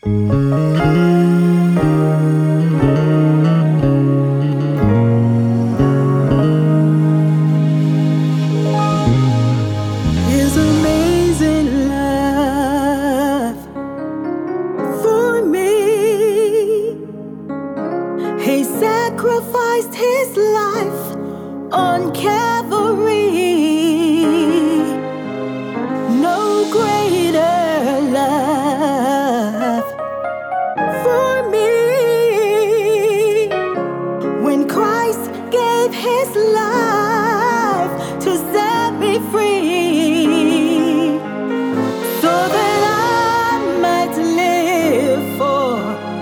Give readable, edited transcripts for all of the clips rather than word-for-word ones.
His amazing love for me. He sacrificed his life on Calvary. No greater love for me. When Christ gave his life to set me free, so that I might live for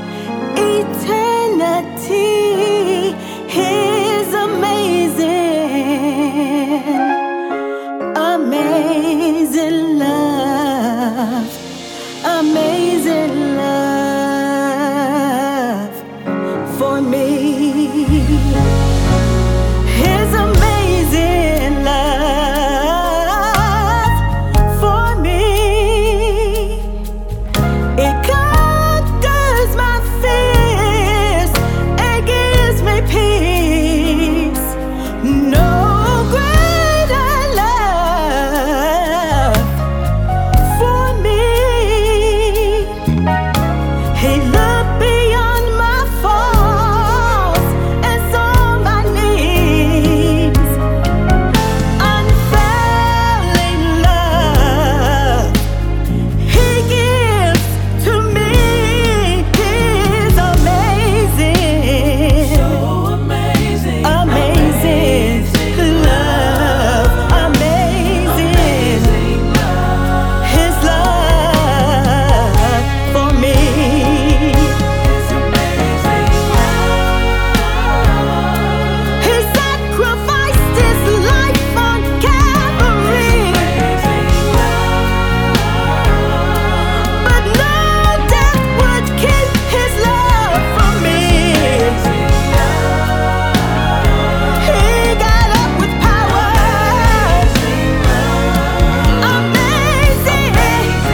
eternity. His amazing love, amazing love for me. His amazing love for me. It conquers my fears. It gives me peace. No greater love for me. He looked beyond my faults and saw my needs. Unfailing love he gives to me. His amazing, so amazing, amazing love, amazing his love for me. He sacrificed his life on Calvary, but no death would keep his love from me. He got up with power. Amazing,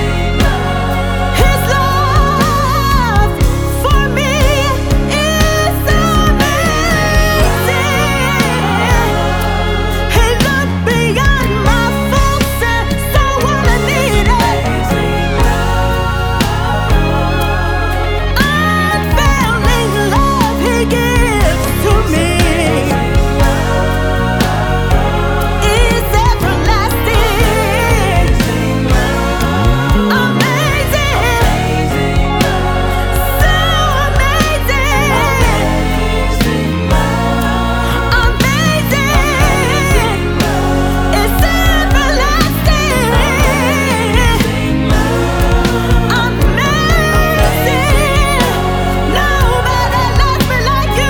his love for me is amazing. He looked beyond my faults and saw what I needed. Unfailing love he gives to me is everlasting. Amazing, so amazing. Amazing, it's everlasting. Amazing, nobody loves me like you.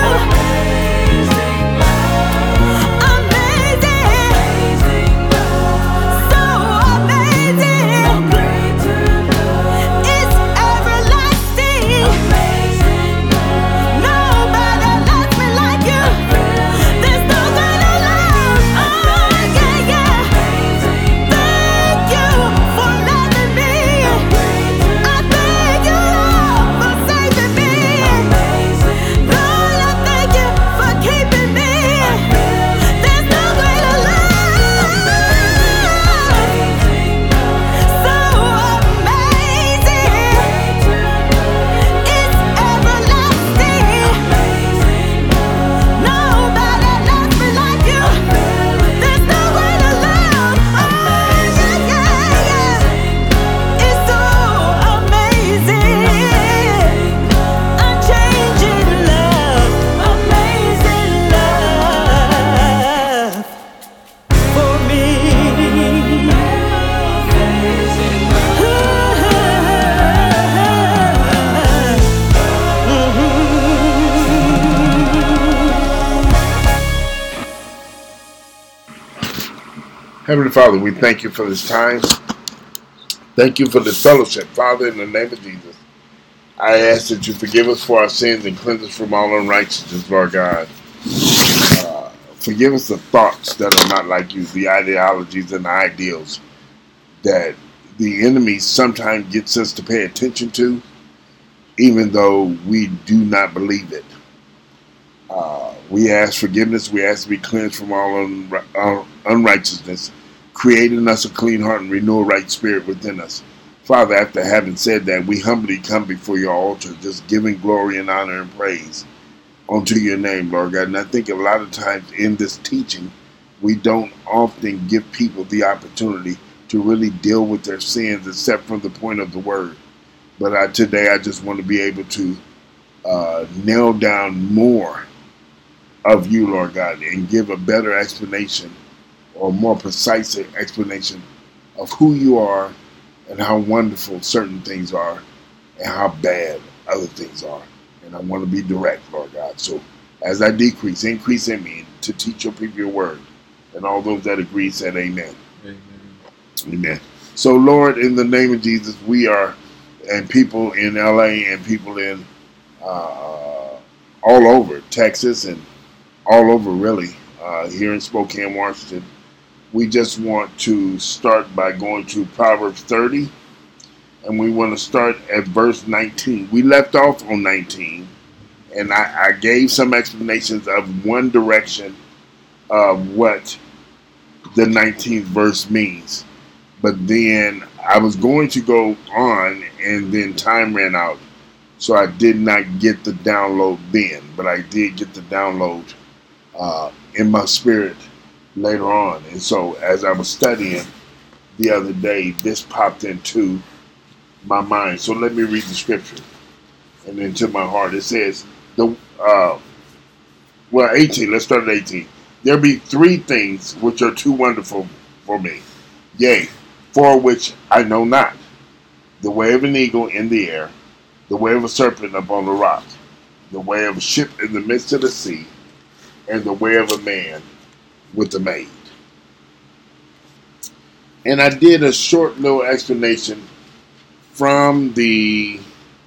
Amazing, so amazing. It's everlasting. Nobody loves me like you. There's no greater love. Oh yeah, yeah. Thank you for loving me. I thank you, Lord, for saving me. Lord, I thank you for keeping me. There's no greater love. So amazing. It's everlasting. Nobody loves me like you. There's no greater love. Oh yeah, yeah, yeah. It's so amazing. Unchanging love, amazing love for me. Heavenly Father, we thank you for this time. Thank you for this fellowship. Father, in the name of Jesus, I ask that you forgive us for our sins and cleanse us from all unrighteousness, Lord God. Forgive us the thoughts that are not like you, the ideologies and the ideals that the enemy sometimes gets us to pay attention to even though we do not believe it. We ask forgiveness. We ask to be cleansed from all unrighteousness, creating us a clean heart and renew a right spirit within us. Father, after having said that, we humbly come before your altar, just giving glory and honor and praise unto your name, Lord God. And I think a lot of times in this teaching, we don't often give people the opportunity to really deal with their sins except from the point of the word. But today I just want to be able to nail down more of you, Lord God, and give a better explanation or more precise explanation of who you are and how wonderful certain things are and how bad other things are. And I want to be direct, Lord God. So as I decrease, increase in me to teach your people your word. And all those that agree said amen. Amen. Amen. So, Lord, in the name of Jesus, we are, and people in LA and people in all over Texas and all over, really, here in Spokane, Washington, we just want to start by going to Proverbs 30, and we want to start at verse 19. We left off on 19, and I gave some explanations of one direction of what the 19th verse means. But then I was going to go on, and then time ran out, so I did not get the download then, but I did get the download in my spirit later on. And so as I was studying the other day, this popped into my mind. So let me read the scripture and into my heart. It says, 18, let's start at 18. There be three things which are too wonderful for me, yea, for which I know not. The way of an eagle in the air, the way of a serpent upon the rock, the way of a ship in the midst of the sea, and the way of a man with a maid. And I did a short little explanation from the,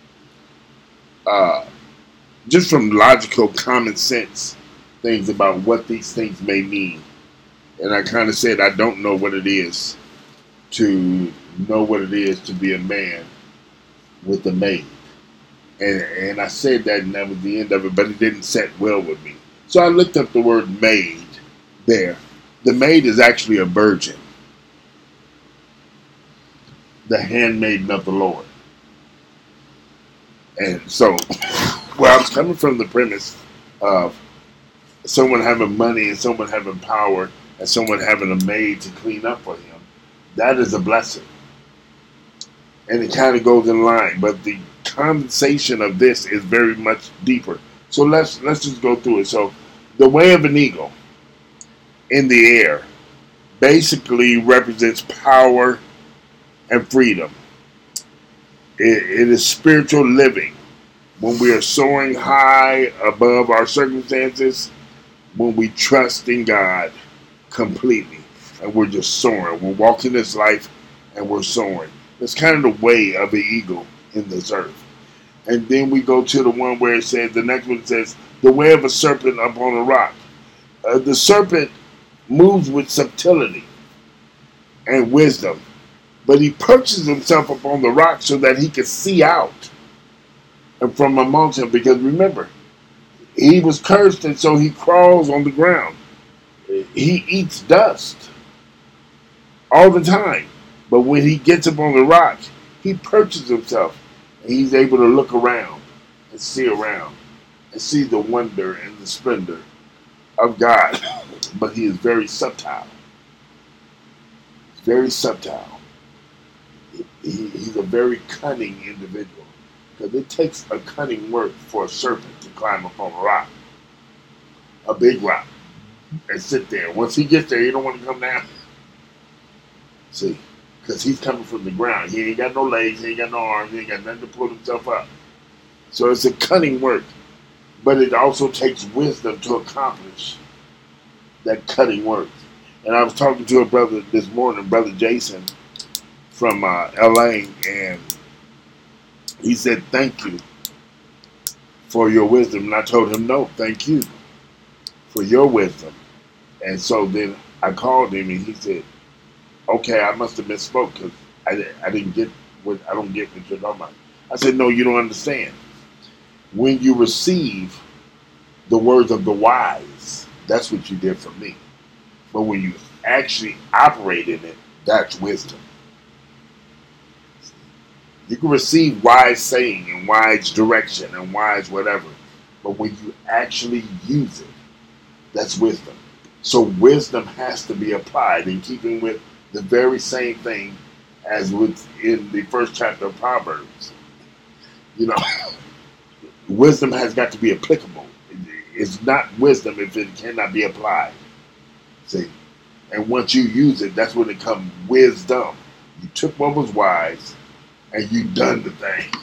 just from logical common sense things about what these things may mean. And I kind of said I don't know what it is to know what it is to be a man with a maid. And I said that, and that was the end of it, but it didn't set well with me. So I looked up the word maid there. The maid is actually a virgin, the handmaiden of the Lord. And so, well, I was coming from the premise of someone having money and someone having power and someone having a maid to clean up for him. That is a blessing. And it kind of goes in line, but the condensation of this is very much deeper. So let's just go through it. So the way of an eagle in the air basically represents power and freedom. It is spiritual living. When we are soaring high above our circumstances, when we trust in God completely, and we're just soaring. We're walking this life and we're soaring. It's kind of the way of an eagle in this earth. And then we go to the one where it says, the next one says, the way of a serpent upon a rock. The serpent moves with subtlety and wisdom, but he perches himself upon the rock so that he can see out and from amongst them. Because remember, he was cursed, and so he crawls on the ground. He eats dust all the time. But when he gets up on the rock, he perches himself, and he's able to look around and see the wonder and the splendor of God. But he is very subtle. Very subtle. He's a very cunning individual, because it takes a cunning work for a serpent to climb up on a rock, a big rock, and sit there. Once he gets there, he don't want to come down. See, because he's coming from the ground. He ain't got no legs, he ain't got no arms, he ain't got nothing to pull himself up. So it's a cunning work, but it also takes wisdom to accomplish that cunning work. And I was talking to a brother this morning, Brother Jason from LA, and he said, thank you for your wisdom. And I told him, no, thank you for your wisdom. And so then I called him, and he said, okay, I must have misspoke, because I didn't get what, I don't get what you're talking about. I said, no, you don't understand. When you receive the words of the wise, that's what you did for me. But when you actually operate in it, that's wisdom. You can receive wise saying and wise direction and wise whatever. But when you actually use it, that's wisdom. So wisdom has to be applied in keeping with the very same thing as with in the first chapter of Proverbs. You know, wisdom has got to be applicable. It's not wisdom if it cannot be applied. See? And once you use it, that's when it comes wisdom. You took what was wise and you done the thing.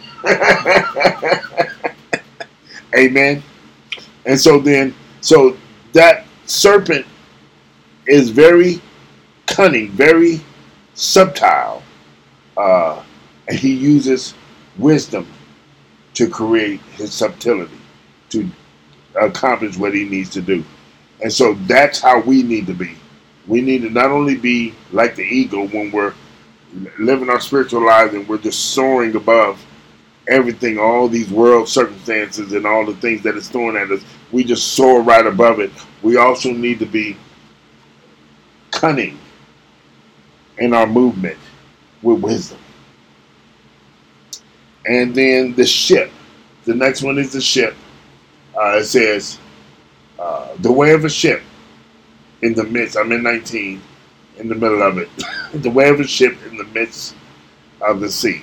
Amen. And so that serpent is very cunning, very subtle, and he uses wisdom to create his subtlety, to accomplish what he needs to do. And so that's how we need to be. We need to not only be like the eagle when we're living our spiritual lives and we're just soaring above everything, all these world circumstances and all the things that it's throwing at us. We just soar right above it. We also need to be cunning in our movement with wisdom. And then the ship. The next one is the ship. It says, the way of a ship in the midst. I'm in 19, in the middle of it. The way of a ship in the midst of the sea.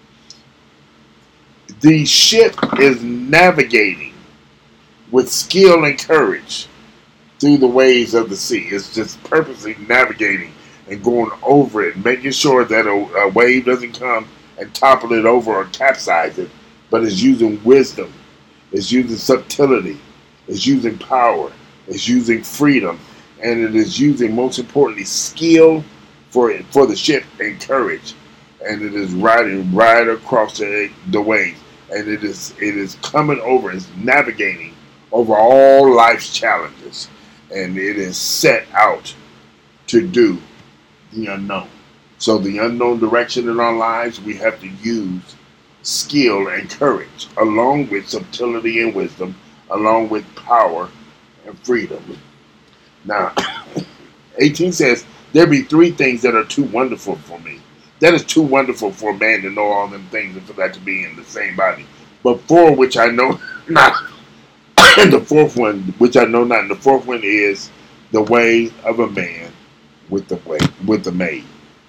The ship is navigating with skill and courage through the waves of the sea. It's just purposely navigating and going over it, making sure that a wave doesn't come and topple it over or capsize it, but it's using wisdom, it's using subtlety, it's using power, it's using freedom, and it is using, most importantly, skill for the ship and courage. And it is riding right across the waves. And it is coming over, it's navigating over all life's challenges. And it is set out to do the unknown. So the unknown direction in our lives, we have to use skill and courage, along with subtlety and wisdom, along with power and freedom. Now, 18 says, there be three things that are too wonderful for me. That is too wonderful for a man to know all them things and for that to be in the same body. But four which I know not. And the fourth one, which I know not. And the fourth one is the way of a man with the maid.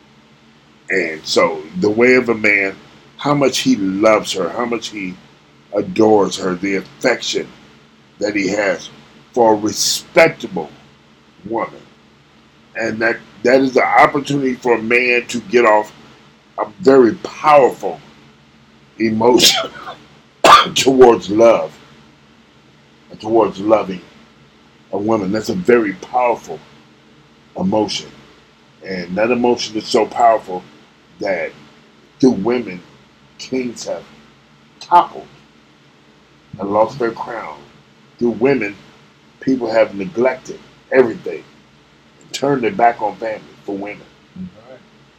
And so the way of a man, how much he loves her, how much he adores her, the affection that he has for a respectable woman. And that is the opportunity for a man to get off a very powerful emotion towards love and towards loving a woman. That's a very powerful emotion. And that emotion is so powerful that through women, kings have toppled and lost their crown. Through women, people have neglected everything and turned their back on family for women. Right.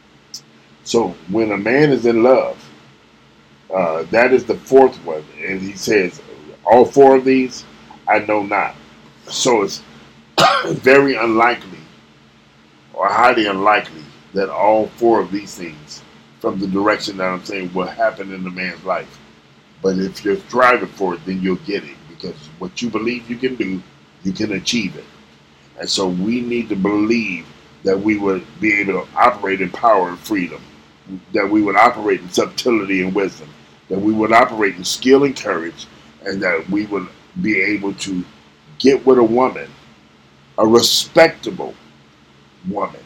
So when a man is in love, that is the fourth one. And he says, all four of these, I know not. So it's very unlikely or highly unlikely that all four of these things from the direction that I'm saying will happen in the man's life. But if you're striving for it, then you'll get it. Because what you believe you can do, you can achieve it. And so we need to believe that we would be able to operate in power and freedom, that we would operate in subtlety and wisdom, that we would operate in skill and courage, and that we would be able to get with a woman, a respectable woman,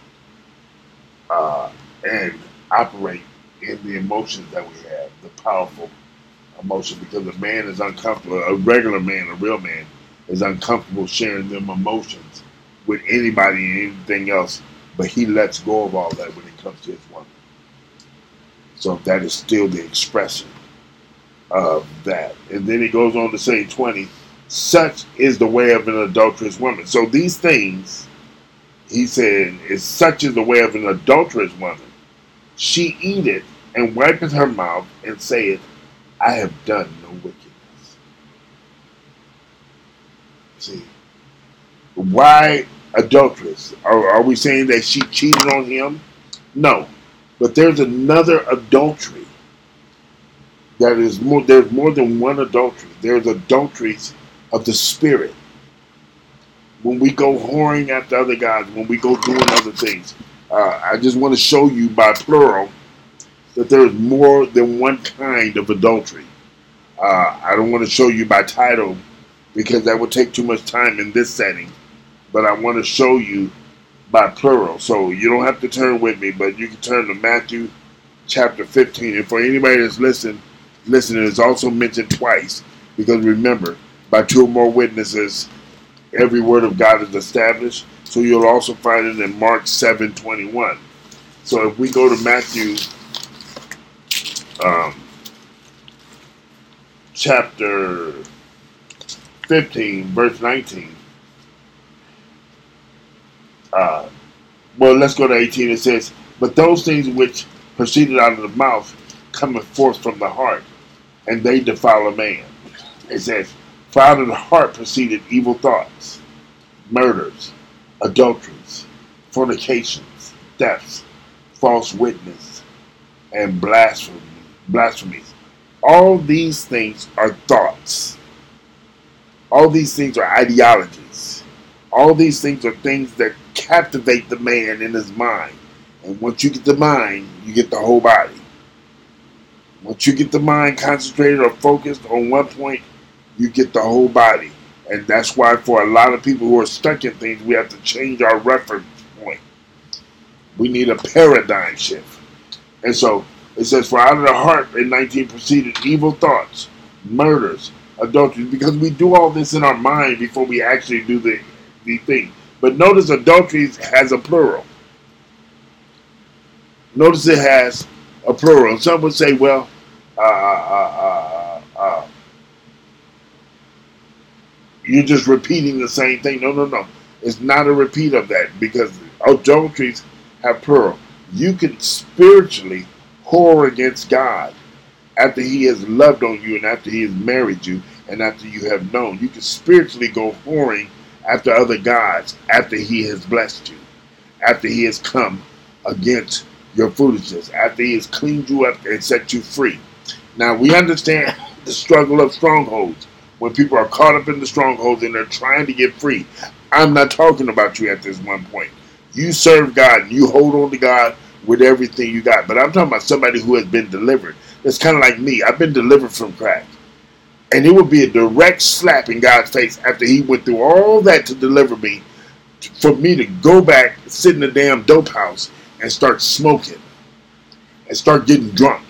and operate in the emotions that we have, the powerful emotion, because a man is uncomfortable, a regular man, a real man, is uncomfortable sharing them emotions with anybody and anything else, but he lets go of all that when it comes to his woman. So that is still the expression of that. And then he goes on to say 20, such is the way of an adulterous woman. So these things, he said, is such is the way of an adulterous woman. She eateth and wipeth her mouth and saith, I have done no wickedness. See, why adulteress? Are we saying that she cheated on him? No. But there's another adultery. That is more. There's more than one adultery. There's adulteries of the spirit. When we go whoring after other guys, when we go doing other things, I just want to show you by plural that there is more than one kind of adultery. I don't want to show you by title because that would take too much time in this setting. But I want to show you by plural. So you don't have to turn with me, but you can turn to Matthew chapter 15. And for anybody that's listening, it's also mentioned twice. Because remember, by two or more witnesses, every word of God is established. So you'll also find it in Mark 7:21. So if we go to Matthew chapter 15, verse 19. Well, let's go to 18. It says, but those things which proceeded out of the mouth cometh forth from the heart, and they defile a man. It says, for out of the heart proceeded evil thoughts, murders, adulteries, fornications, thefts, false witness, and blasphemies. All these things are thoughts. All these things are ideologies. All these things are things that captivate the man in his mind. And once you get the mind, you get the whole body. Once you get the mind concentrated or focused on one point, you get the whole body. And that's why for a lot of people who are stuck in things, we have to change our reference point. We need a paradigm shift. And so it says, for out of the heart in 19 proceeded evil thoughts, murders, adulteries, because we do all this in our mind before we actually do the thing. But notice adultery has a plural. Notice it has a plural. Some would say, well, you're just repeating the same thing. No. It's not a repeat of that because adulteries have plural. You can spiritually whore against God after he has loved on you and after he has married you and after you have known. You can spiritually go whoring after other gods after he has blessed you, after he has come against your foolishness, after he has cleaned you up and set you free. Now, we understand the struggle of strongholds. When people are caught up in the strongholds and they're trying to get free. I'm not talking about you at this one point. You serve God and you hold on to God with everything you got. But I'm talking about somebody who has been delivered. It's kind of like me. I've been delivered from crack. And it would be a direct slap in God's face after he went through all that to deliver me, for me to go back, sit in the damn dope house and start smoking and start getting drunk.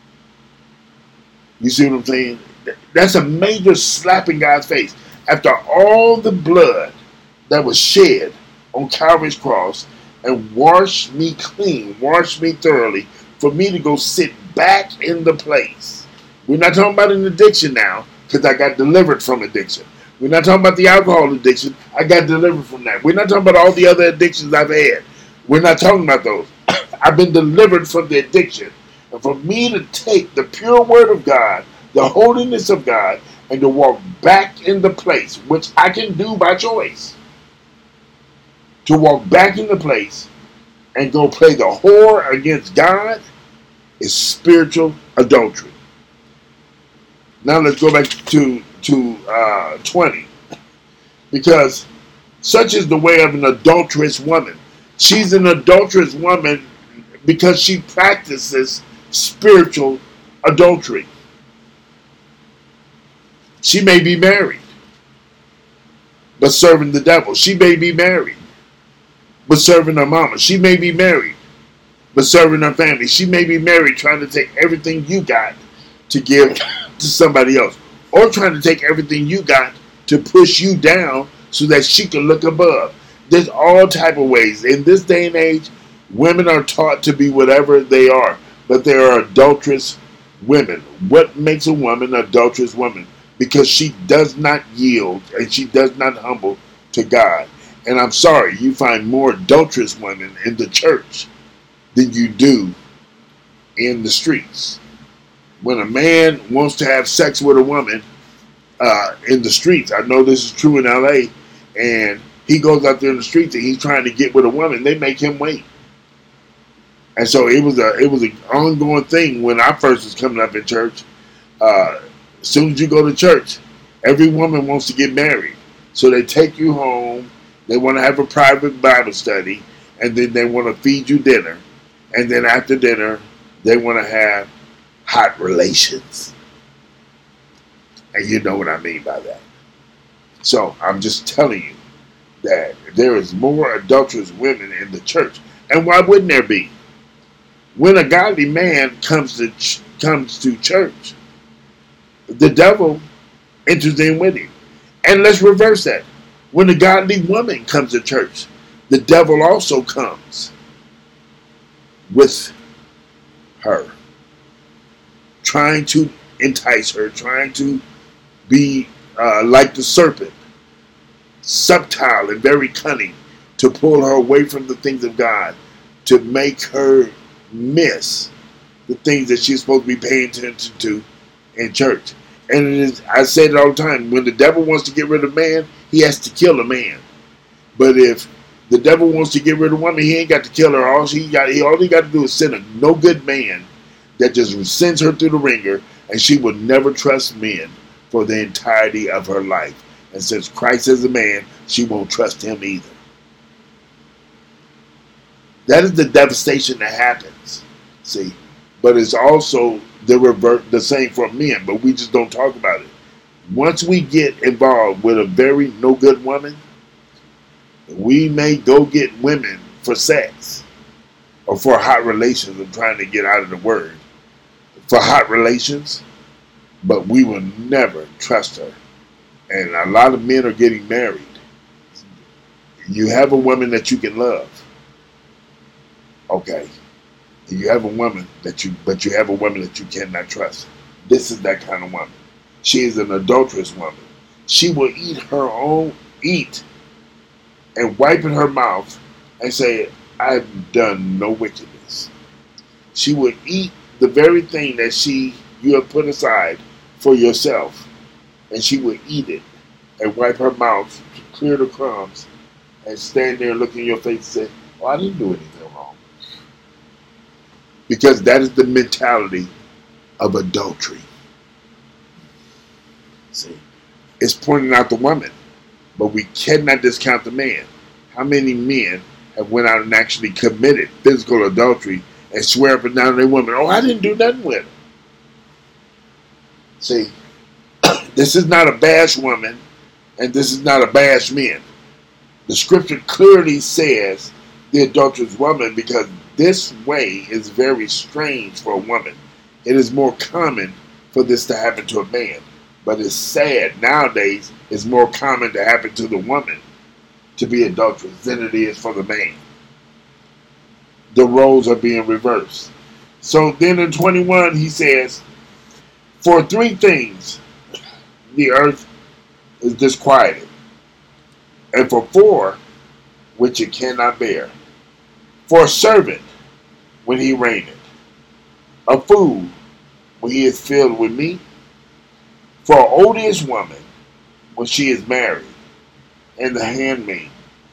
You see what I'm saying? That's a major slap in God's face. After all the blood that was shed on Calvary's cross and washed me clean, washed me thoroughly, for me to go sit back in the place. We're not talking about an addiction now, because I got delivered from addiction. We're not talking about the alcohol addiction. I got delivered from that. We're not talking about all the other addictions I've had. We're not talking about those. I've been delivered from the addiction. And for me to take the pure word of God, the holiness of God, and to walk back in the place, which I can do by choice, to walk back in the place and go play the whore against God is spiritual adultery. Now let's go back to 20. Because such is the way of an adulterous woman. She's an adulterous woman because she practices spiritual adultery. She may be married, but serving the devil. She may be married, but serving her mama. She may be married, but serving her family. She may be married trying to take everything you got to give to somebody else, or trying to take everything you got to push you down so that she can look above. There's all type of ways. In this day and age, women are taught to be whatever they are, but they are adulterous women. What makes a woman an adulterous woman? Because she does not yield and she does not humble to God. And I'm sorry, you find more adulterous women in the church than you do in the streets. When a man wants to have sex with a woman in the streets, I know this is true in LA, and he goes out there in the streets and he's trying to get with a woman, they make him wait. And so it was an ongoing thing when I first was coming up in church. As soon as you go to church, every woman wants to get married. So they take you home, they want to have a private Bible study, and then they want to feed you dinner. And then after dinner, they want to have hot relations. And you know what I mean by that. So I'm just telling you that there is more adulterous women in the church. And why wouldn't there be? When a godly man comes to church, the devil enters in with him. And let's reverse that. When a godly woman comes to church, the devil also comes with her, trying to entice her, trying to be like the serpent, subtle and very cunning, to pull her away from the things of God, to make her miss the things that she's supposed to be paying attention to in church. And I say it all the time, when the devil wants to get rid of man, he has to kill a man. But if the devil wants to get rid of a woman, he ain't got to kill her. All he got to do is send a no good man that just sends her through the ringer, and she will never trust men for the entirety of her life. And since Christ is a man, she won't trust him either. That is the devastation that happens. See, but it's also the same for men, but we just don't talk about it. Once we get involved with a very no good woman, we may go get women for sex or for hot relations. I'm trying to get out of the word. For hot relations, but we will never trust her. And a lot of men are getting married. You have a woman that you can love. Okay. You have a woman but you have a woman that you cannot trust. This is that kind of woman. She is an adulterous woman. She will eat and wipe in her mouth and say, I've done no wickedness. She will eat the very thing that you have put aside for yourself, and she will eat it and wipe her mouth to clear the crumbs and stand there and look in your face and say, oh, I didn't do anything wrong. Because that is the mentality of adultery. See, it's pointing out the woman, but we cannot discount the man. How many men have went out and actually committed physical adultery and swear up and down to their woman, oh, I didn't do nothing with her. See, this is not a bash woman, and this is not a bash man. The scripture clearly says the adulterous woman, because this way is very strange for a woman. It is more common for this to happen to a man. But it's sad nowadays it's more common to happen to the woman to be adulterous than it is for the man. The roles are being reversed. So then in 21 he says, for 3 things the earth is disquieted, and for 4 which it cannot bear. For a servant when he reigneth, a fool when he is filled with meat, for an odious woman when she is married, and the handmaid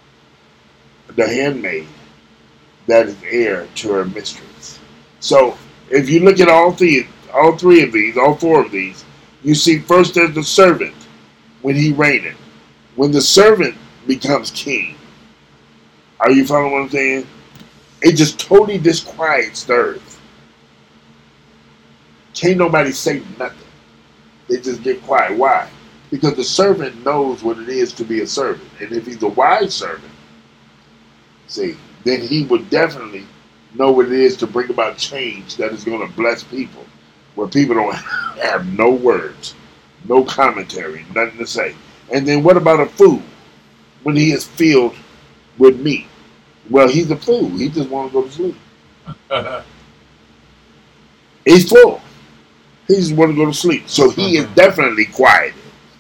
that is heir to her mistress. So if you look at all 4 of these, you see first there's the servant when he reigneth. When the servant becomes king, are you following what I'm saying? It just totally disquiets the earth. Can't nobody say nothing. They just get quiet. Why? Because the servant knows what it is to be a servant. And if he's a wise servant, see, then he would definitely know what it is to bring about change that is going to bless people, where people don't have no words, no commentary, nothing to say. And then what about a fool when he is filled with meat? Well, he's a fool. He just wants to go to sleep. He's full. He just wants to go to sleep. So he is definitely quieted.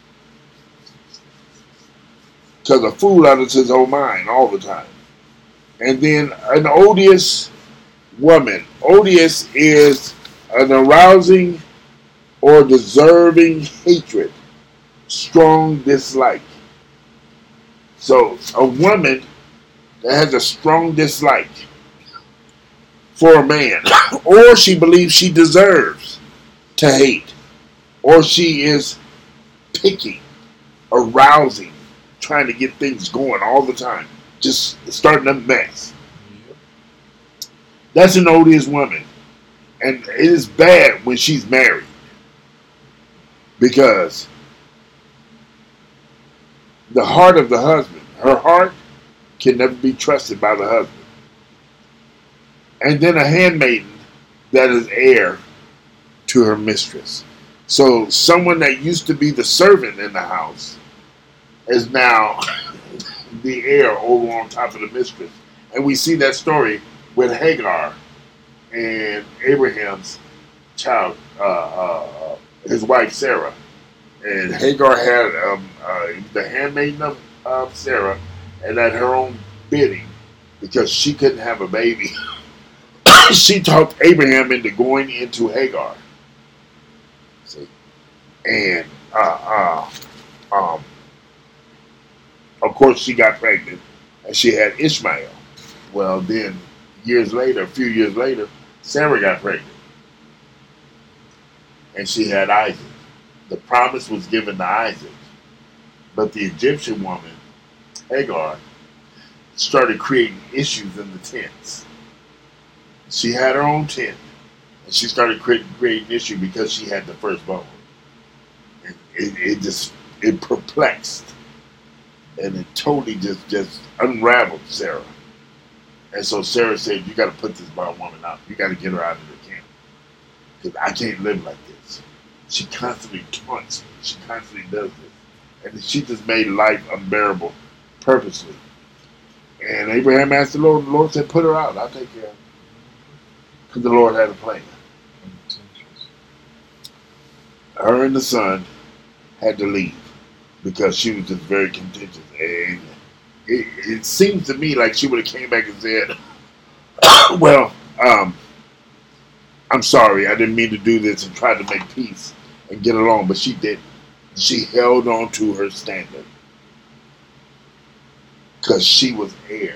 Because a fool out of his own mind all the time. And then an odious woman. Odious is an arousing or deserving hatred, strong dislike. So a woman that has a strong dislike for a man, or she believes she deserves to hate, or she is picky, arousing, trying to get things going all the time, just starting a mess. That's an odious woman. And it is bad when she's married, because the heart of the husband, her heart can never be trusted by the husband. And then a handmaiden that is heir to her mistress. So someone that used to be the servant in the house is now the heir over on top of the mistress. And we see that story with Hagar and Abraham's child, his wife Sarah. And Hagar had the handmaiden of Sarah, and at her own bidding, because she couldn't have a baby, she talked Abraham into going into Hagar. See? And of course she got pregnant, and she had Ishmael. Well, then a few years later, Sarah got pregnant, and she had Isaac. The promise was given to Isaac, but the Egyptian woman, Hagar, started creating issues in the tents. She had her own tent, and she started creating issues because she had the firstborn. And it perplexed, and it totally just unraveled Sarah. And so Sarah said, "You got to put this bondwoman out. You got to get her out of the camp, because I can't live like this. She constantly taunts me. She constantly does this, and she just made life unbearable, purposely." And Abraham asked the Lord. The Lord said, "Put her out. I'll take care of her," because the Lord had a plan. Her and the son had to leave because she was just very contentious, and it seems to me like she would have came back and said, "Well, I'm sorry, I didn't mean to do this," and tried to make peace and get along, but she didn't. She held on to her standard because she was heir.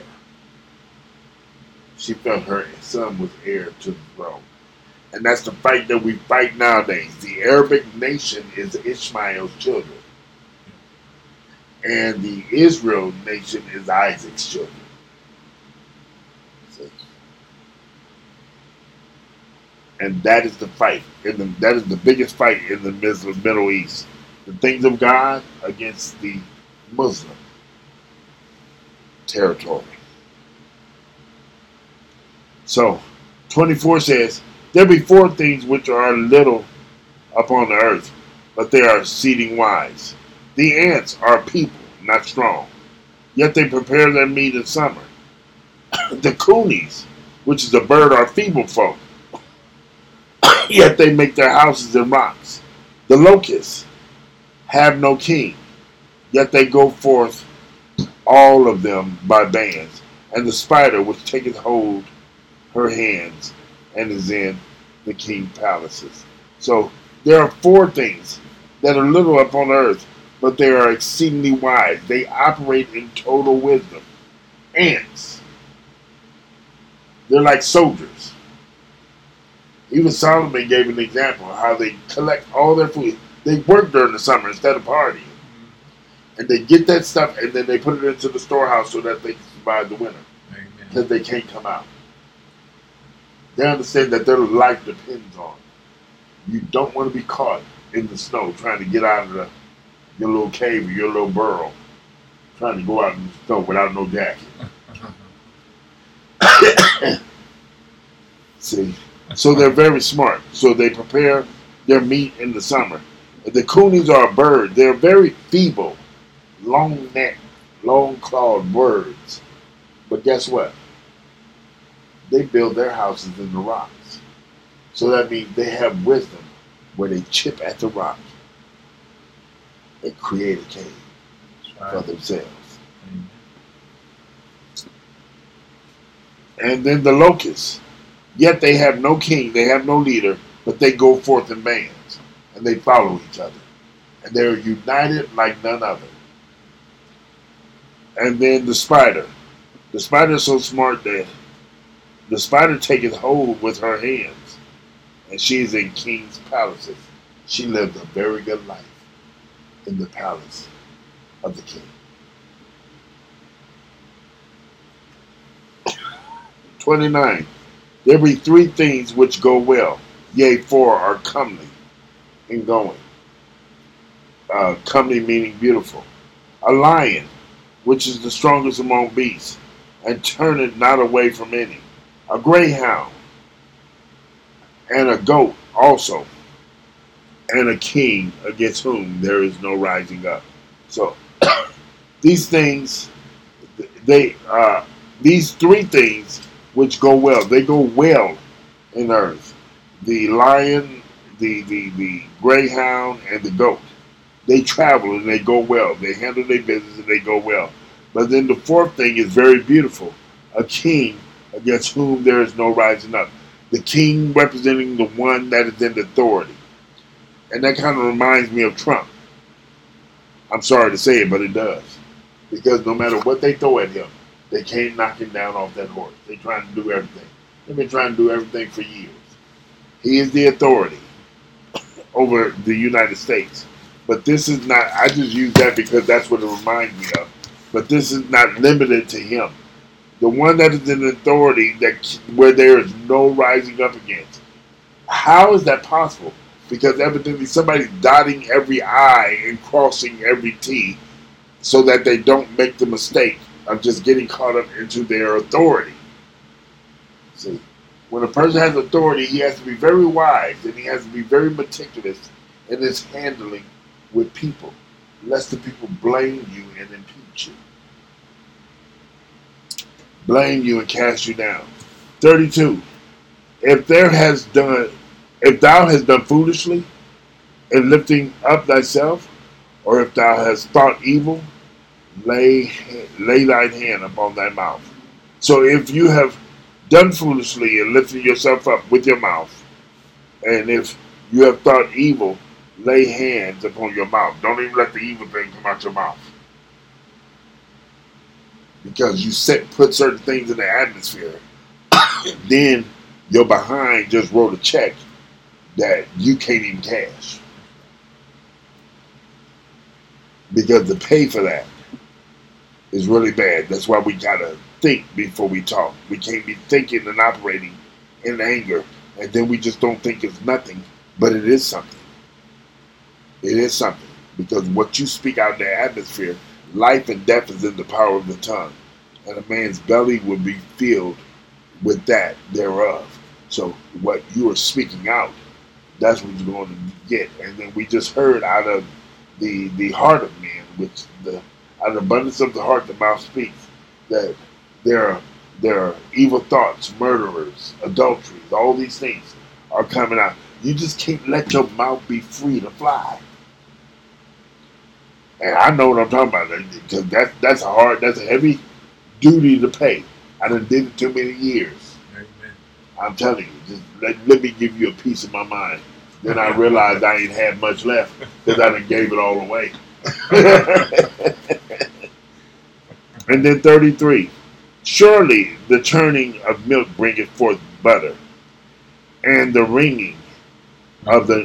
She felt her son was heir to the throne. And that's the fight that we fight nowadays. The Arabic nation is Ishmael's children, and the Israel nation is Isaac's children. See? And that is the fight. That is the biggest fight in the Middle East. The things of God against the Muslim territory. So, 24 says, "There be four things which are little upon the earth, but they are exceeding wise. The ants are people, not strong, yet they prepare their meat in summer. The conies, which is a bird, are feeble folk, yet they make their houses in rocks. The locusts have no king, yet they go forth all of them by bands. And the spider, which taketh hold her hands, and is in the king's palaces." So there are four things that are little upon earth, but they are exceedingly wise. They operate in total wisdom. Ants, they're like soldiers. Even Solomon gave an example of how they collect all their food. They work during the summer instead of partying. And they get that stuff, and then they put it into the storehouse so that they can survive the winter. Because they can't come out. They understand that their life depends on it. You don't want to be caught in the snow trying to get out of your little cave or your little burrow, trying to go out in the snow without no jacket. See? So they're very smart. So they prepare their meat in the summer. The conies are a bird. They're very feeble, long-necked, long-clawed birds. But guess what? They build their houses in the rocks. So that means they have wisdom where they chip at the rock and create a cave for themselves. And then the locusts. Yet they have no king, they have no leader, but they go forth in bands. And and they follow each other. And they're united like none other. And then the spider. The spider is so smart that the spider taketh hold with her hands, and she is in king's palaces. She lived a very good life in the palace of the king. 29. There be three things which go well, yea, four are comely in going. Comely meaning beautiful. A lion, which is the strongest among beasts, and turneth not away from any. A greyhound, and a goat also, and a king against whom there is no rising up. So these things, these three things which go well, they go well in earth. The lion, the greyhound, and the goat. They travel and they go well. They handle their business and they go well. But then the fourth thing is very beautiful. A king against whom there is no rising up. The king representing the one that is in authority. And that kind of reminds me of Trump. I'm sorry to say it, but it does. Because no matter what they throw at him, they can't knock him down off that horse. They're trying to do everything. They've been trying to do everything for years. He is the authority over the United States. But this is not, I just use that because that's what it reminds me of. But this is not limited to him. The one that is in authority, that where there is no rising up against. How is that possible? Because evidently somebody's dotting every I and crossing every T so that they don't make the mistake of just getting caught up into their authority. See, when a person has authority, he has to be very wise and he has to be very meticulous in his handling with people, lest the people blame you and impeach you. Blame you and cast you down. 32. If thou hast done foolishly in lifting up thyself, or if thou hast thought evil, lay thine hand upon thy mouth. So if you have done foolishly in lifting yourself up with your mouth, and if you have thought evil, lay hands upon your mouth. Don't even let the evil thing come out your mouth. Because you put certain things in the atmosphere. Then your behind just wrote a check that you can't even cash. Because the pay for that is really bad. That's why we gotta think before we talk. We can't be thinking and operating in anger, and then we just don't think it's nothing, but it is something. It is something. Because what you speak out in the atmosphere, life and death is in the power of the tongue. And a man's belly will be filled with that thereof. So what you are speaking out, that's what you're going to get. And then we just heard out of the heart of man, which out of the abundance of the heart the mouth speaks, that there are evil thoughts, murderers, adulteries, all these things are coming out. You just can't let your mouth be free to fly. And I know what I'm talking about, because that's a heavy duty to pay. I done did it too many years. Amen. I'm telling you, just let me give you a piece of my mind. Then I realized I ain't had much left because I done gave it all away. And then 33. Surely the churning of milk bringeth forth butter, and the ringing of the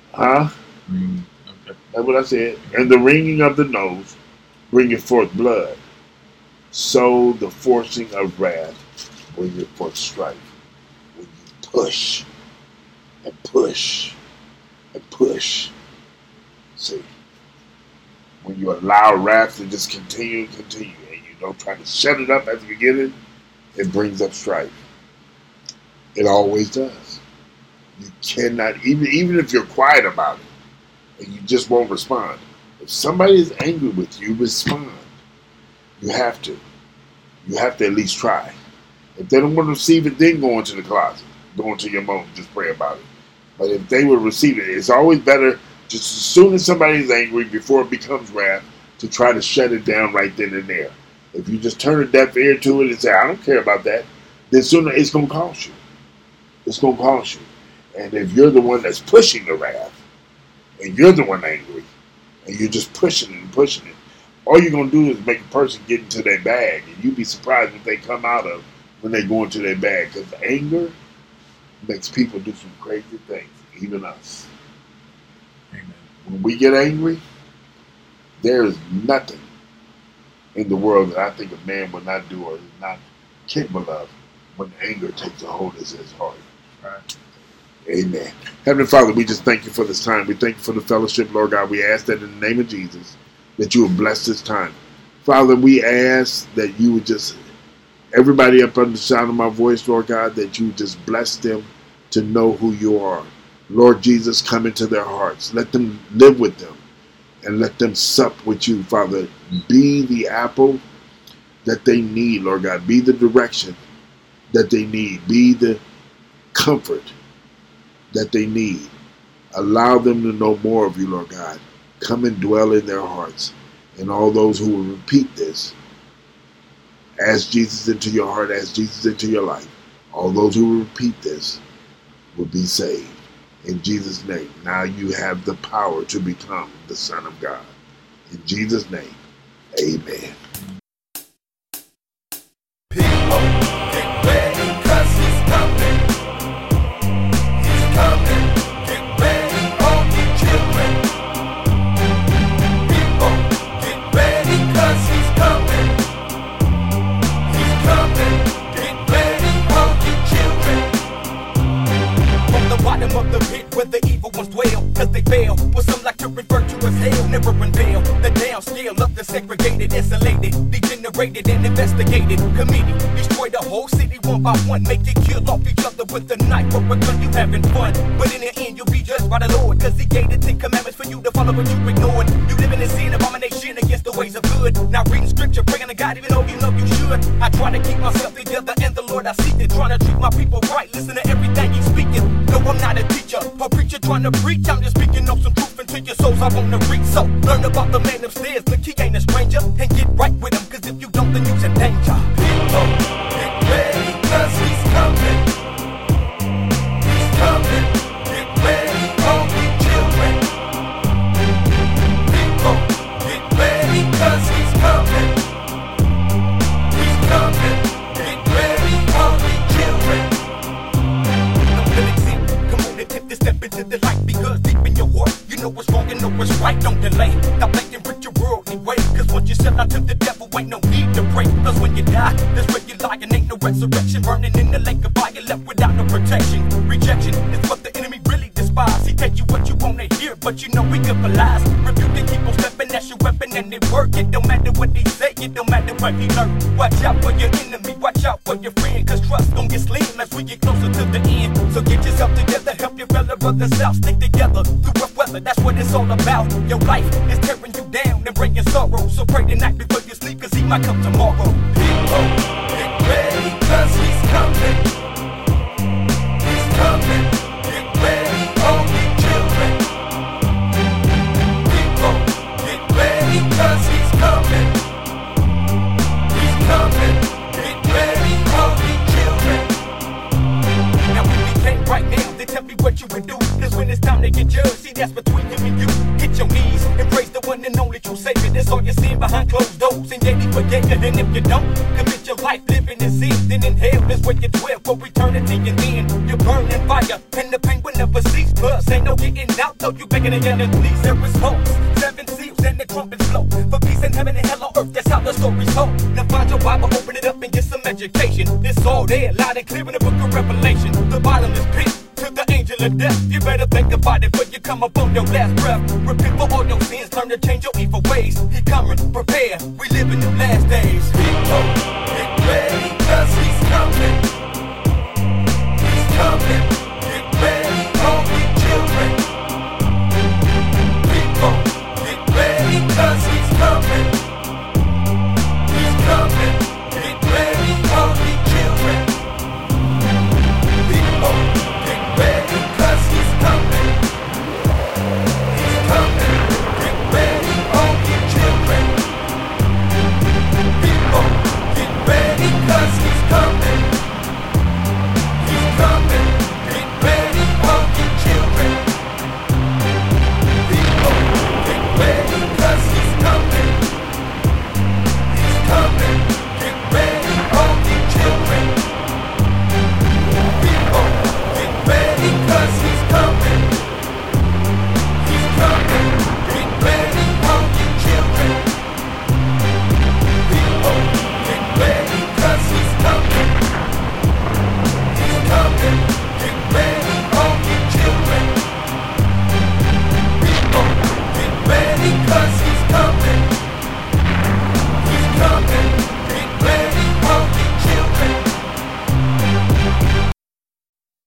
That's what I said. And the ringing of the nose bringeth forth blood. So the forcing of wrath bringeth forth strife. When you push and push and push. See, when you allow wrath to just continue and continue, and you don't try to shut it up at the beginning, it brings up strife. It always does. You cannot, even if you're quiet about it, and you just won't respond. If somebody is angry with you, respond. You have to. You have to at least try. If they don't want to receive it, then go into the closet. Go into your mode and just pray about it. But if they will receive it, it's always better just as soon as somebody is angry, before it becomes wrath, to try to shut it down right then and there. If you just turn a deaf ear to it and say, I don't care about that, then sooner it's going to cost you. It's going to cost you. And if you're the one that's pushing the wrath, and you're the one angry, and you're just pushing it and pushing it, all you're going to do is make a person get into their bag, and you'd be surprised what they come out of when they go into their bag, because anger makes people do some crazy things, even us. Amen. When we get angry, there is nothing in the world that I think a man would not do or is not capable of when anger takes a hold of his heart. Right. Amen. Heavenly Father, we just thank you for this time. We thank you for the fellowship, Lord God. We ask that in the name of Jesus, that you will bless this time. Father, we ask that you would just, everybody up under the sound of my voice, Lord God, that you would just bless them to know who you are. Lord Jesus, come into their hearts. Let them live with them and let them sup with you, Father. Be the apple that they need, Lord God. Be the direction that they need. Be the comfort that they need. Allow them to know more of you, Lord God. Come and dwell in their hearts. And all those who will repeat this, ask Jesus into your heart, ask Jesus into your life. All those who will repeat this will be saved. In Jesus' name. Now you have the power to become the Son of God. In Jesus' name, amen. People, get ready, 'cause he's coming. He's coming. Get ready, all you children. People, get ready, 'cause he's coming. He's coming. Get ready, all you children. From the bottom of the pit where the evil ones dwell, 'cause they fail. What some like to refer to as hell, never unveil the downscale of the segregated, isolated, degenerated, and investigated committee. Destroy the whole city one by one, make you kill off each other with a knife or a gun. You having fun, but in the end you'll be judged by the Lord, 'cause he gave the 10 commandments for you to follow, but you ignored. You living in sin, abomination against the ways of good. Now reading scripture, praying to God, even though you know you should. I try to keep myself together, and the Lord I seek it. Trying to treat my people right, listen to everything he's speaking. No, I'm not a teacher, or preacher trying to preach. I'm just speaking of some truth into your souls I want to reach. So learn about the man upstairs, look, he ain't a stranger, and get right with him, 'cause if you don't, then you's in danger. People, get ready, 'cause he's coming. He's coming. Get ready, all you children. People, get ready, 'cause he's coming. He's coming. Get ready, all you children. Don't feel exempt. Come on and take this step into the light, because deep in your heart, you know what's wrong and know what's right. Don't delay. Stop thinking with your worldly way, 'cause once you sell out to the devil, ain't no need to pray. 'Cause when you die, that's where you lie, and ain't no resurrection. Burning in the lake of fire, left without no protection. Rejection is what the enemy really despise. He tell you what you wanna hear, but you know he good for lies. Rebuke and keep on stepping, that's your weapon, and it work. It don't matter what he say, it don't matter what he learn. Watch out for your enemy, watch out for your friend, 'cause trust gon' get slim as we get closer to the end. So get yourself together, help your fellow brothers out, stick together through rough weather. That's what it's all about. Your life is tearing you down and bringing sorrow. So pray tonight before you sleep, 'cause he might come tomorrow. People, get ready, 'cause he's coming. He's coming. Get ready, all you children. People, get ready, 'cause he's coming. He's coming. Get ready, all you children. Now when we came right now, they tell me what you would do, 'cause when it's time to get judged, see that's between him and you. Hit your knees and praise the one and only true Savior. That's all you're seeing behind closed doors, and yet he forgave you. And if you don't commit your life living in sin, then in hell is where you dwell for eternity. And then you burn in fire, and the pain will never cease. Plus ain't no getting out, though you begging again at least. There is hope, 7 seals and the trumpets blow, for peace in heaven and hell on earth. That's how the story's told. Now find your Bible, open it up and get some education. It's all there, loud and clear in the book of Revelation. The bottomless pit to the angel of death. You better think about it before you come up on your last breath. Repent for all your sins, learn to change your evil ways. He coming, prepare, we live in the last days. People, get ready, 'cause he's coming. He's coming. Get ready, all you children. People, get ready, 'cause he's coming. He's coming. Get ready, all you children. People, get ready, 'cause he's coming. He's coming. Get ready, all you children. People, get ready, 'cause he's coming. He's coming. Get cause